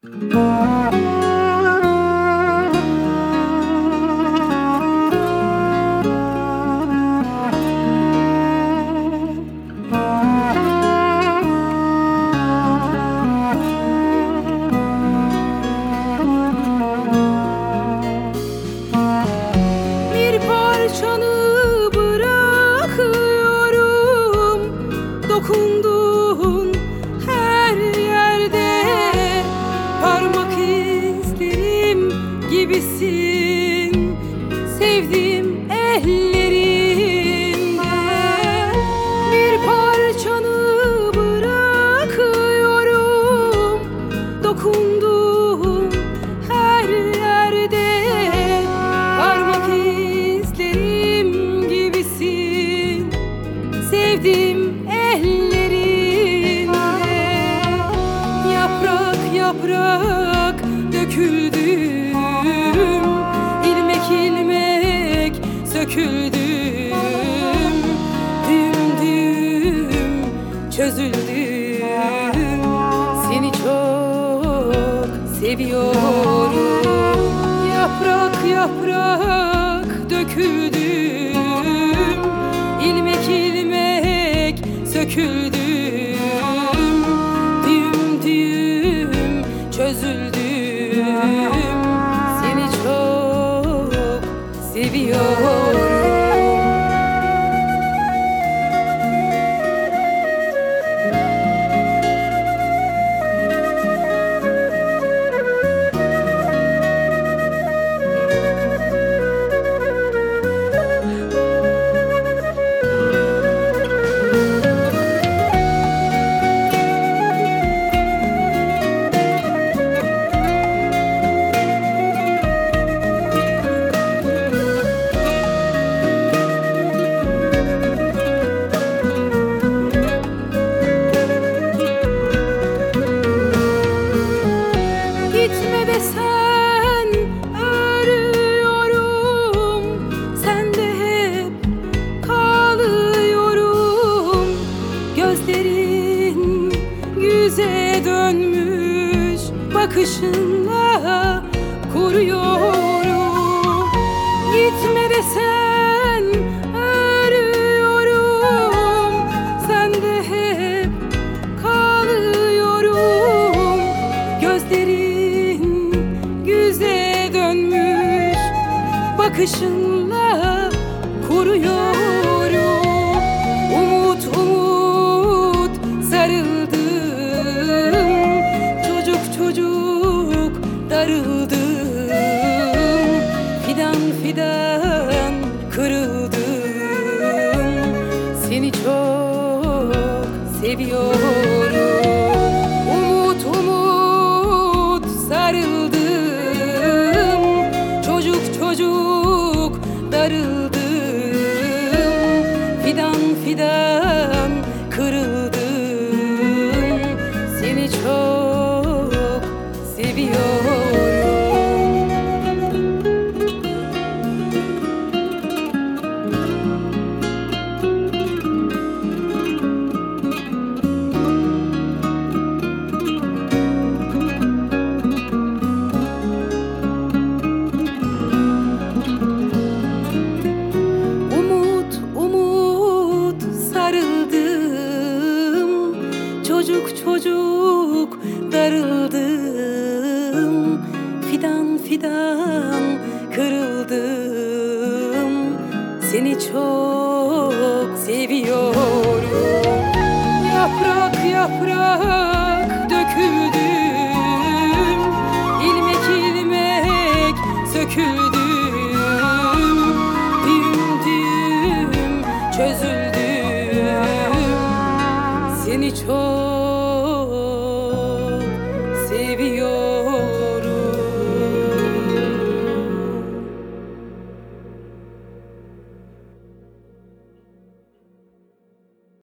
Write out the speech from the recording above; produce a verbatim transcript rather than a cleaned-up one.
Bir parçanı bırakıyorum, dokunduğun her yerde parmak izlerim gibisin, sevdiğim ellerinde. Bir parçanı bırakıyorum, dokunduğun her yerde parmak izlerim gibisin, sevdiğim ellerinde. Yaprak yaprak döküldüm, ilmek ilmek söküldüm, düğüm düğüm çözüldüm. Seni çok seviyorum. Yaprak yaprak döküldüm, ilmek ilmek söküldüm, düğüm düğüm çözüldüm. Seni çok seviyorum. Gitme desen arıyorum, sende hep kalıyorum. Gözlerin yüze dönmüş, bakışınla kuruyorum. Gitme desen arıyorum, sende hep kalıyorum. Gözlerin yüze dönmüş, bakışınla kuruyorum. Umut umut sarıldım, çocuk çocuk darıldım, fidan fidan kırıldım. Seni çok seviyorum. Umut umut sarıldım, çocuk çocuk darıldım, fidan fidan kırıldım. Seni çok seviyorum. Umut umut sarıldım, çocuk çocuk darıldım, fidan fidan kırıldım. Seni çok seviyorum. Yaprak yaprak döküldüm, ilmek ilmek söküldüm, düğüm düğüm çözüldüm. Seni çok seviyorum.